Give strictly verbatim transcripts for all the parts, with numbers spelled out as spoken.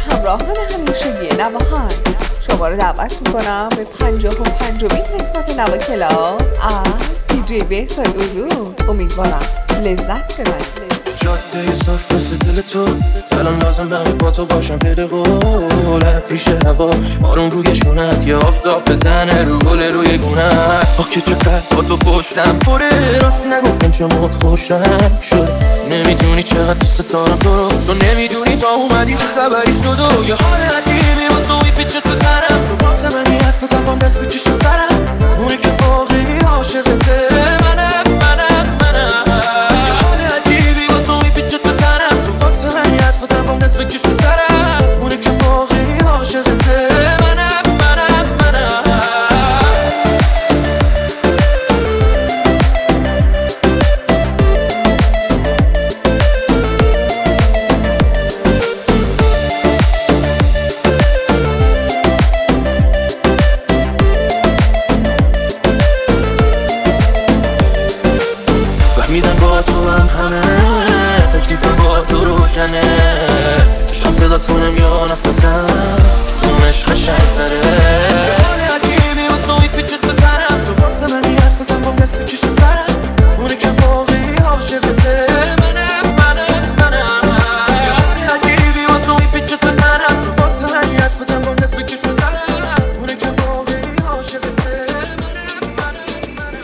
همراهان همیشگی نواهان، شما رو دعوت میکنم به پنجاه و پنجمین قسمت نوا کلاب از دیجی بهزاد اولو. امیدوارم لذت ببرید. جاده صاف مثل دل تو، الان لازم من با تو باشم بده قول پیش هوا، بارون روی شونت یا آفتاب بزنه رو گل روی گونت. آخ که چقدر با تو پشتم پره، راستی نگفتم چمات خوشم شد. نمیدونی چقدر دوست دارم تو رو، تو نمیدونی تا اومدی چه خبری شد. و یه حال عجیبی با تو میپیچه تو تنم، تو واسه منی حرف بزن بام دست بکش تو سرم. اونی که واقعی عاشقته منم منم منم. یه حال عجیبی با تو میپیچه تو تنم، تو واسه منی حرف بزن بام دست بکش تو سرم. اونی که واقعی عاشقته منم منم منم. فهمیدم با تو هم همه تکلیفم با تو روشنه. شام صدا تو نمیاد نفسم، اون عشق قشنگ‌تره. حال عجیبی و تو میپیچه تو تنم، تو واسه منی حرف بزن بام دست بکش تو سرم. اونی که واقعی عاشقته منم منم منم. یه حال عجیبی و تو میپیچه تو تنم، تو واسه منی حرف بزن بام دست بکش تو سرم. اونی که واقعی عاشقته منم منم منم.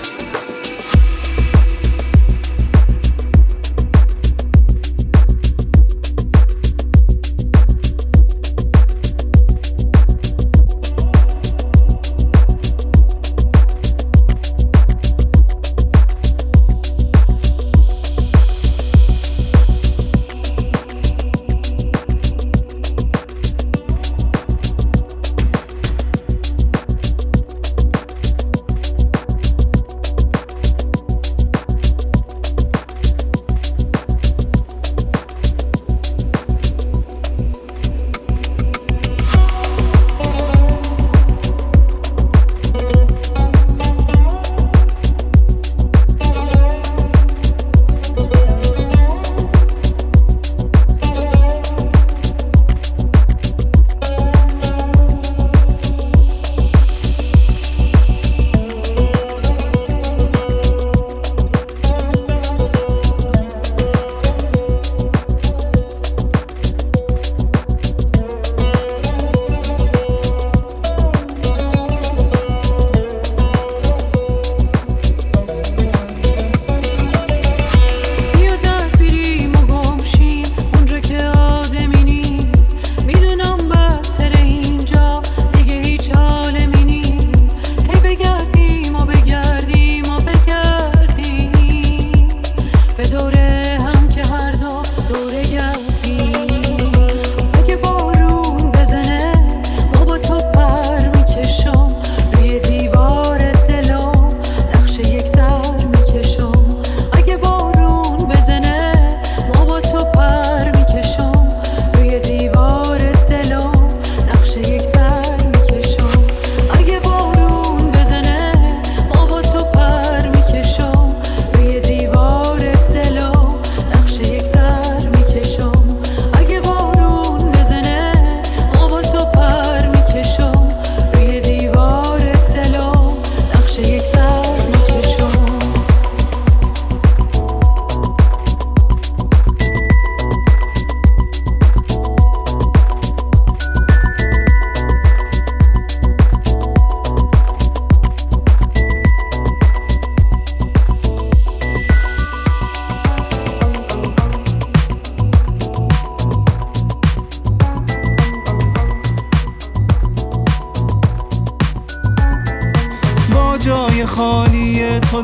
جای خالی تو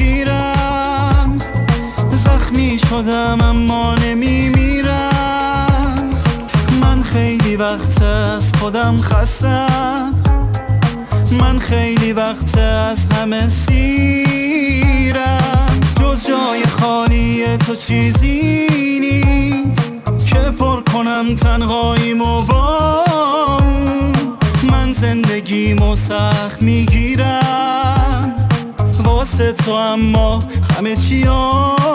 درگیرم، زخمی شدم اما نمیمیرم. من خیلی وقت از خودم خستم، من خیلی وقت از همه سیرم. جز جای خالی تو چیزی نیست که پر کنم تنهاییمو با من. زندگیمو سخت میگیرم واسه تو، اما همه چی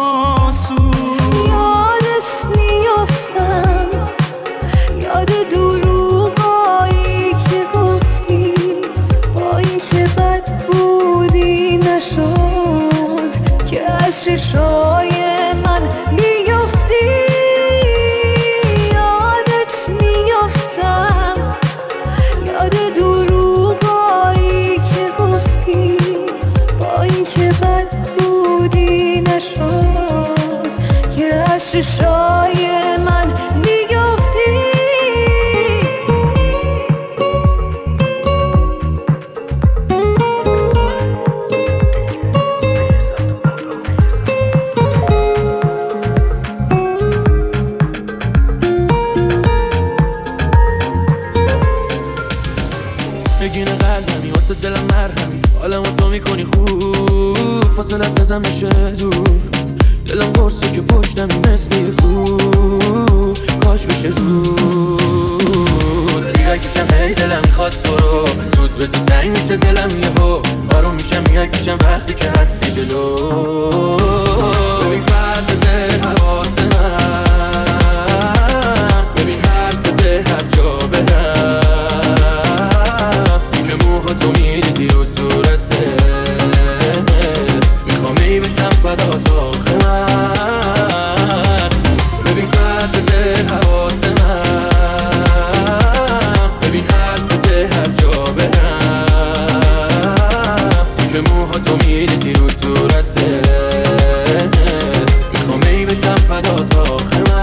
آسون. یادت میافتم، یاد دور چشای من میگفتی نگین قلبمی واسه دلم مرهمی حالمو تو میکنی خوب فاصلت ازم میشه دور دلم قرصه که پشتمی مثل یه کوه کاش بشه زود میای کشم هی دلم میخواد تو رو زود به زود تنگ میشه دلم یهو آروم میشم میای کشم وقتی که هستی جلو ببین پرده حواس من ببین حرفت هر جا برم تو که موها تو میریزی رو صورته میخوام ای بشم فدا تا آخه من ببین پرده حواس من ببین حرفت هر جا برم تو که موها تو میریزی رو صورته میخوام ای بشم فدا تا آخه من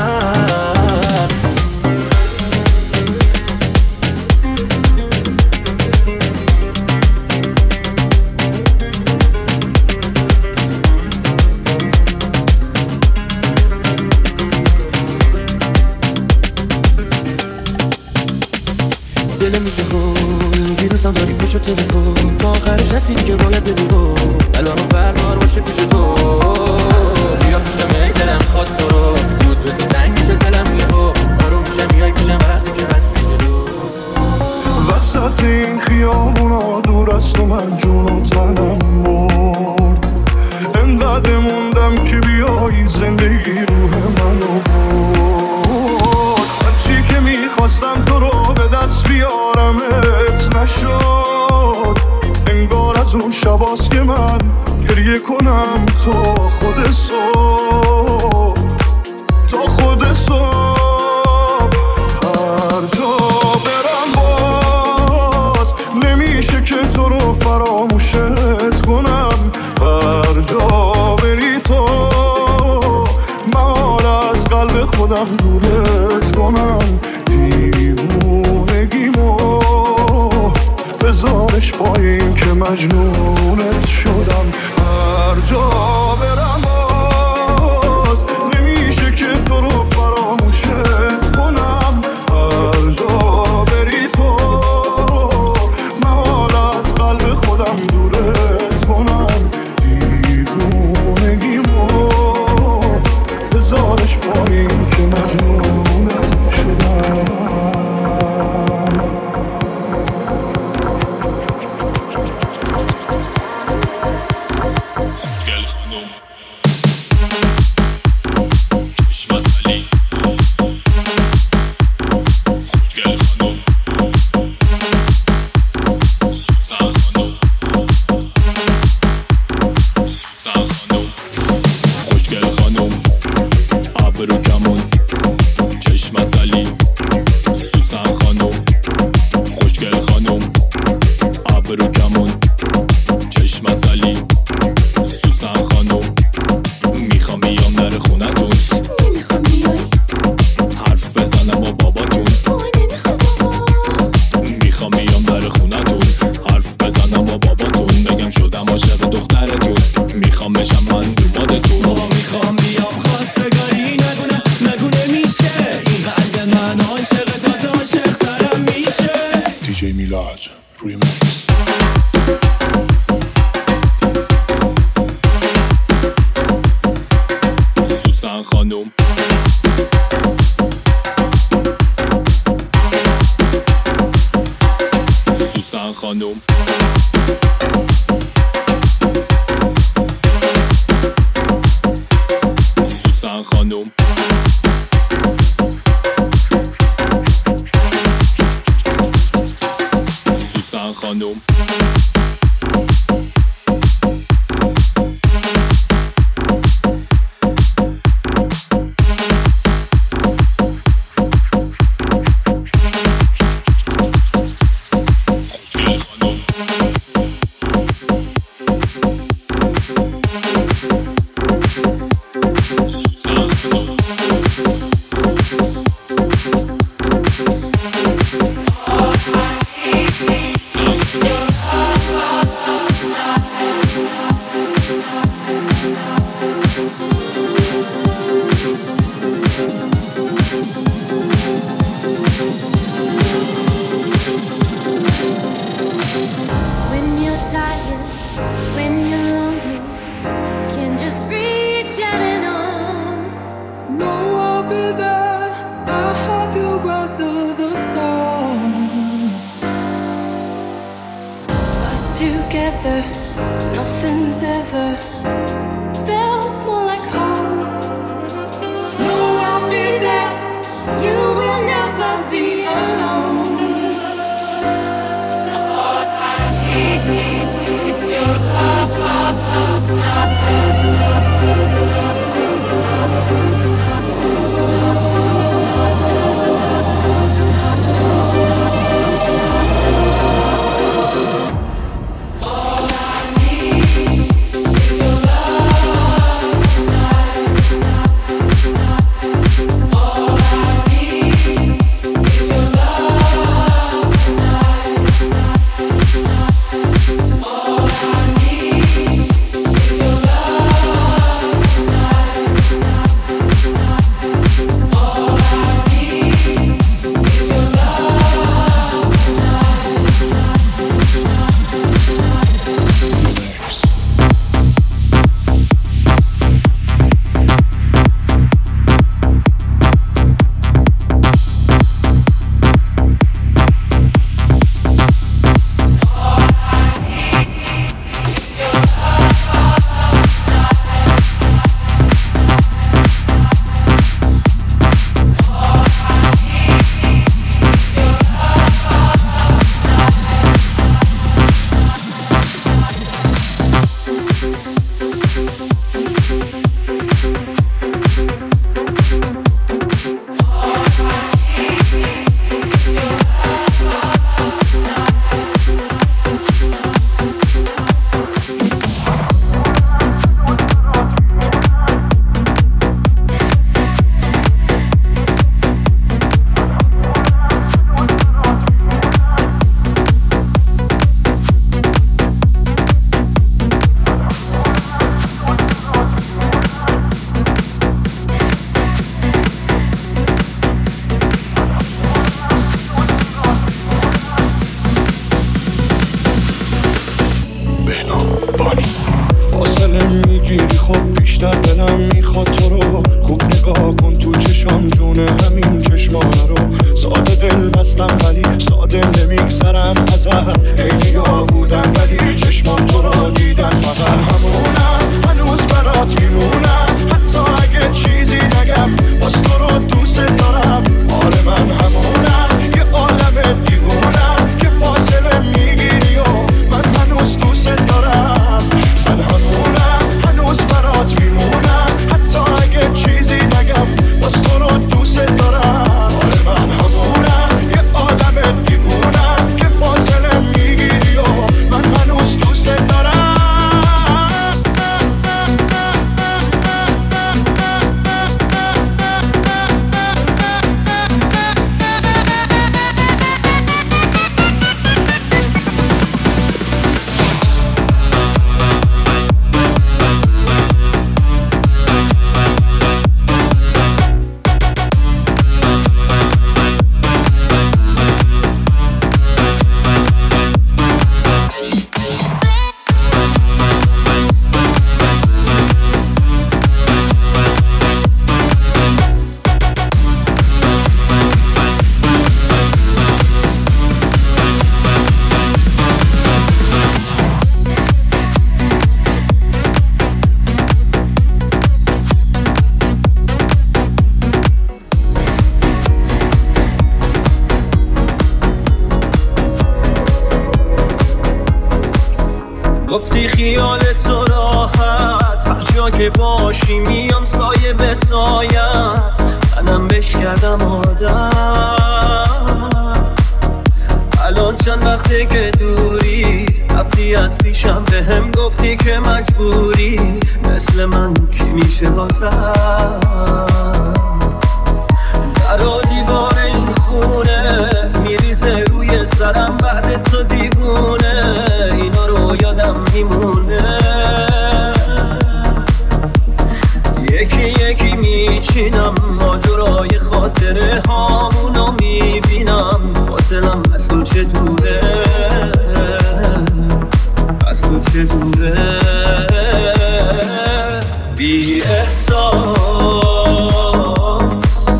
دلم میشه خول میگی دوستم داری پشت تلفن تا آخرش رسیدی که باید بدی رو الانم فرمار باشه پیش تو بیا پیشم ای دلم خواد تو رو زود بزی تنگ میشه دلم یهو آروم میشم میای پیشم وقتی که هستی جلو وسط این خیابونا دور از تو من جون و تنم مرد انقدر موندم که بیایی زندگی روح منو برد هرچی که میخواستم تو رو به دست بیارمت نشد انگار از اون شباست که من گریه کنم تا خود صبح تا خود صبح هر جا برم باز نمیشه که تو رو فراموشت کنم هر جا بری تو من از قلب خودم دورت کنم دیوونگیمو بذارش پایین که مجنونت شدم هر جا برم باز نمیشه که تو رو فراموشت کنم هر جا بری تو من از قلب خودم دورت کنم دیوونگیمو بذارش پایین که مجنونت شدم سوزان be there. I'll help you weather the storm. Us together, nothing's ever felt more like home. No, I'll be there. You will never be alone. All I need is your love, love, love, love. گفتی خیال تو راحت هر جا که باشی میام سایه به سایت منم بش کردم آدم الان چند وقته که دوری رفتی از پیشم به هم گفتی که مجبوری مثل من کی میشه بازم در و دیوار این خونه میریزه روی سرم بعد تو دیوونه اینا رو یادم میمونه یکی یکی میچینم ماجرای خاطره هامونو میبینم فاصلم از تو چه دوره از تو چه دوره بی احساس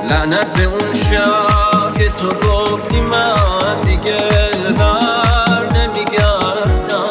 لعنت به اون شب که تو گفتی من دیگه بر نمیگردم،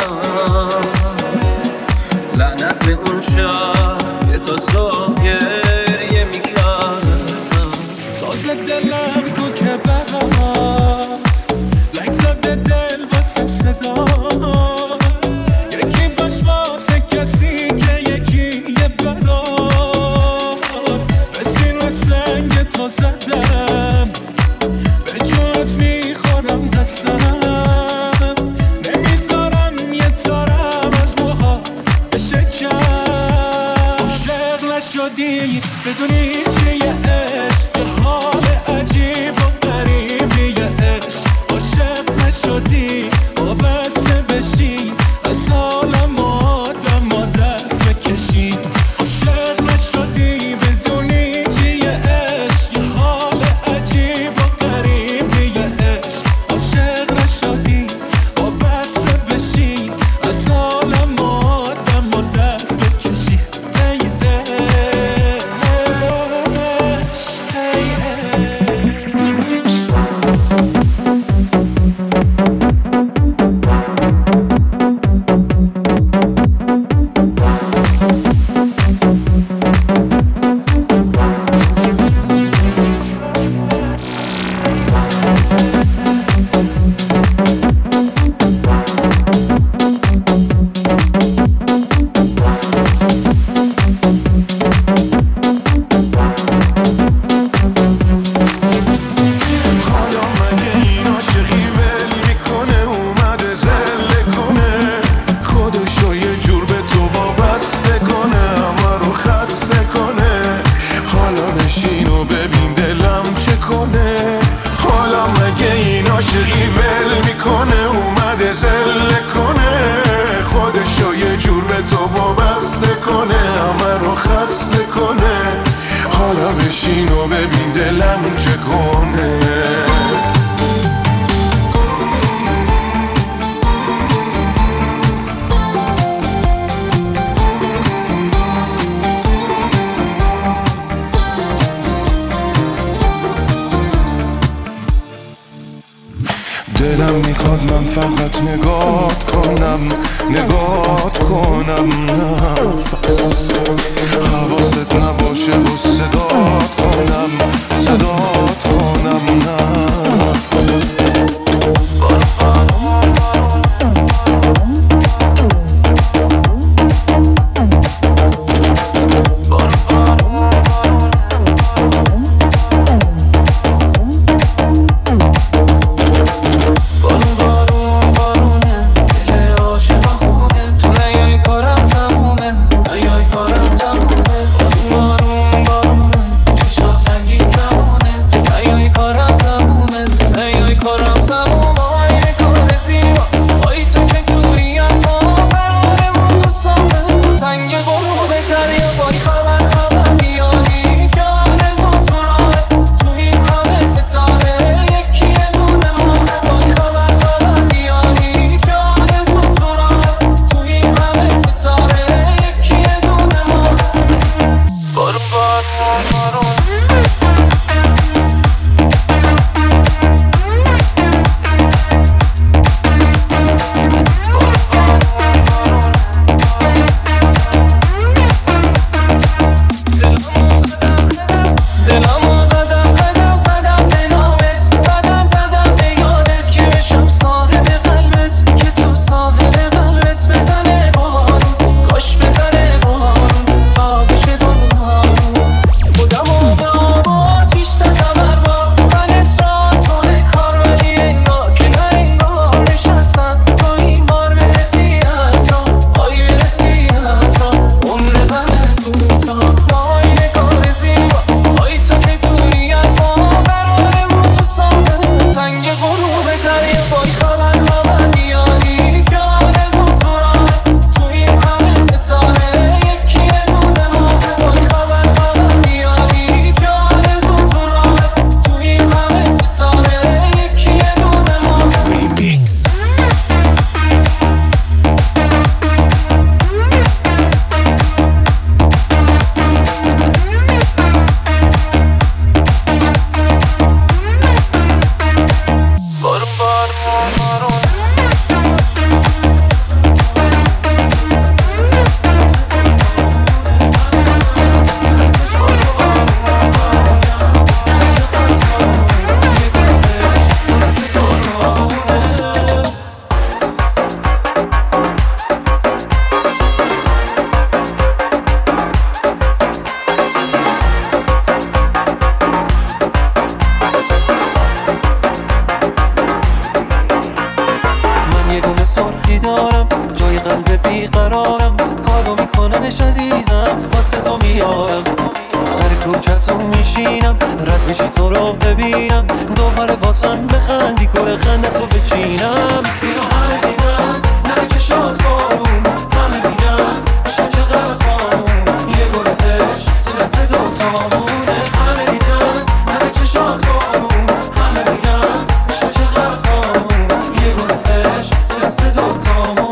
لعنت به اون شب که تو صبح گریه میکردم. ساز دلم کو که برات لک زده دل واسه صدات، یکی باش واسه کسی که یکی یه برات. به سینه سنگ تو زدم، به جوت میخورم قسم، نمیذارم یه تارم از موهات بشه کم. عاشق نشدی بدونی چیه عشق، یه حال عجیب و غریبیه عشق. عاشق نشدی وابسته بشی، از حالم آدم و دست بکشی. عاشق نشدی بدونی چیه عشق، یه حال عجیب و غریبیه عشق. عاشق نشدی وابسته بشی، از حالم آدم و دست بکشی. ای دلم میخواد من فقط نگات کنم، نگات کنم نفس، حواست نباشه و صدات کنم، صدات کنم نفس. Ay, ay, عزیزم واسه تو میارم سر کوچتون میشینم رد میشی تو رو ببینم دوباره واسم بخندی گل خنده تو بچینم اینو همه دیدم نه چشات بارون همه میگن شد چقدر خانون یه گل عشق تو دست دوتامونه همه دیدم نه چشات بارون همه میگن شد چقدر خانون یه گل عشق تو دست دوتامونه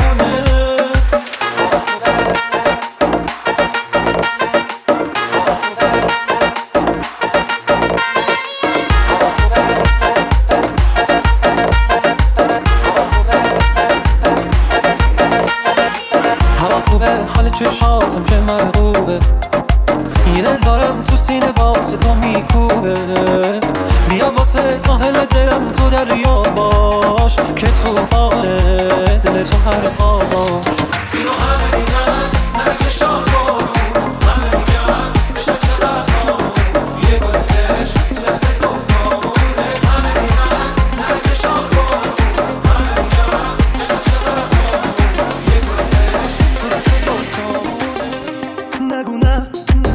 چشاتم که مرغوبه یه دل دارم تو سینه واسه تو میکوبه بیا واسه ساحل دلم تو دریا باش که توفانه دل تو هر خواباش اینو همه میگن نه چشات بارون همه میگن شد چقدر خانون یه گل عشق تو دست دوتامونه همه میگن نه چشات بارون همه میگن شد چقدر خانون یه گل عشق تو دست دوتامونه نگو نه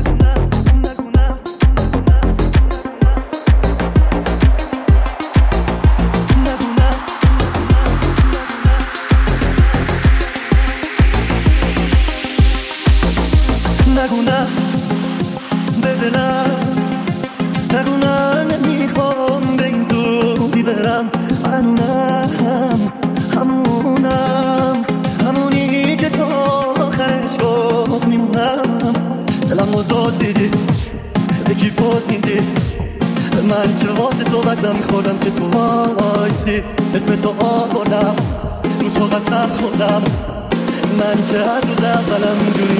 نگو نه به دلم نگو نه نمیخوام به این زودی برم همونم همونم همونی که تا آخرش گفت میمونم دلم رو داد دیدی به کی پاس میدی به من که واسه تو بزم میخوردم که تو وایسی اسم تو آوردم رو تو قسم خوردم من که از روز اولم جوری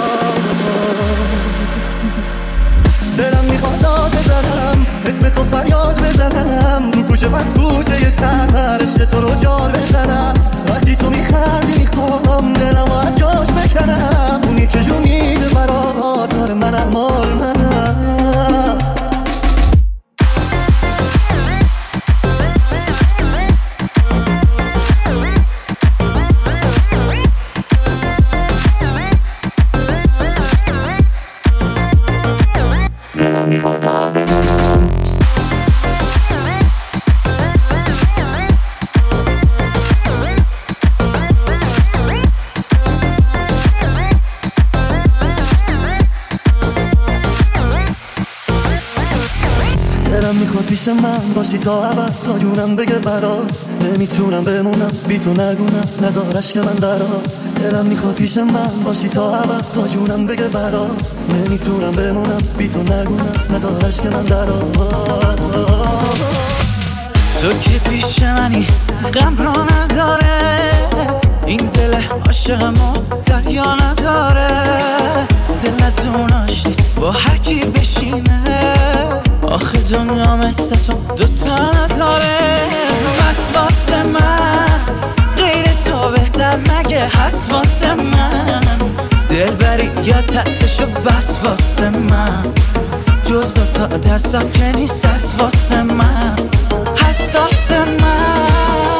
میخواستی دلم میخواد داد بزنم اسم تو فریاد بزنم رو کوچه پس کوچه یه شهر عشق تو رو جار بزنم وقتی تو میخندی میخوام دلم رو از جاش بکنم اونی که جو میده برات آره منم مال منم دلم میخواد پیش من باشی تا ابد تا جونم بگه برات نمیتونم بمونم بی تو نگونم نذارش که من درات دلم میخواد پیش من باشی تا ابد تا جونم بگه برات نمیتونم بمونم بی تو نگونم نذارش که من درات تو که پیش منی غم رو نداره این دل عاشقمو دریا نداره دلت اوناش نیست با هر کی بشینه آخه دنیا مثل تو دوتا نداره بس واسه من غیر تو بهتر مگه هست واسه من دل بری یا تأسشو بس واسه من جز دوتا دستم که نیست هست واسه من حساس من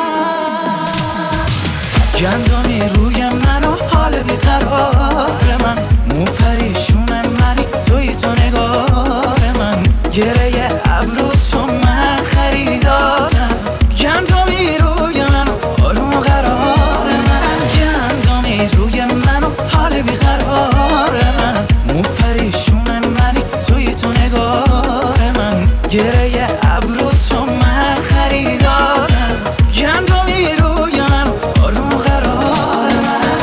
گندمی روی من و حال بیقرار من مو پریشون منی توی تو نگار من گره ابرو تو من خریدارم گندمی روی من و آروم قرار من گندمی روی من و حال بیقرار من مو پریشون منی توی تو نگار من گره ابرو تو من خریدارم گندمی روی من و آروم قرار من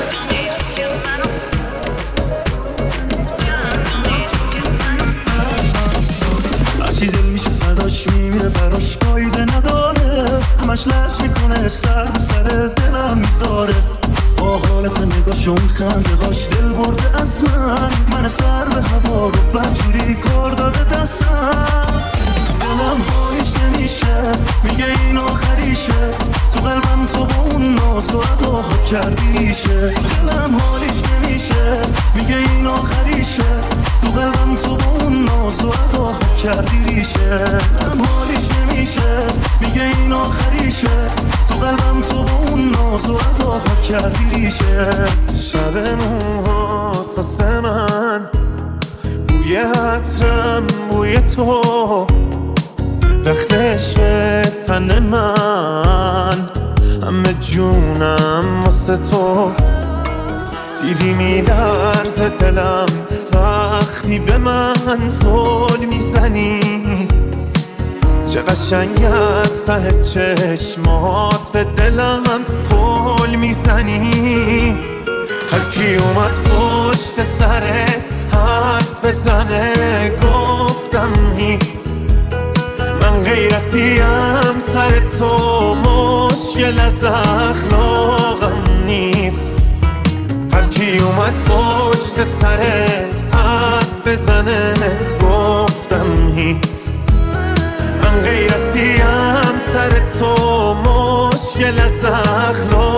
هرچی دل میشه صداش میمیره براش فایده نداره همش لش میکنه سر سر دلم میذاره با حالت نگاهشون خنده هاش دل برده از من من سر به هوا رو بدجوری کار داده دستم دلم حالیش نمیشه میگه این آخریشه تو قلبم تو با اون ناز و عداهات کردیشه دلم حالیش نمیشه میگه این آخریشه تو قلبم تو با اون ناز و عداهات کردیشه دلم حالیش نمیشه میگه این آخریشه تو قلبم تو با اون ناز ناز و اداها کردیشه شب موهات واسه من بوی عطرم بوی تو رخت عشق تن من همه جونم واسه تو دیدی میلرزه دلم وقتی به من زل میزنی چه قشنگ از ته چشمات به دلم پل میزنی هر کی اومد پشت سرت حرف بزنه گفتم نیست من غیرتیم سر تو مشکل از اخلاقم نیست هر کی اومد پشت سرت حرف بزنه گفتم نیست من غیرتیم سر تو مشکل از اخلاقم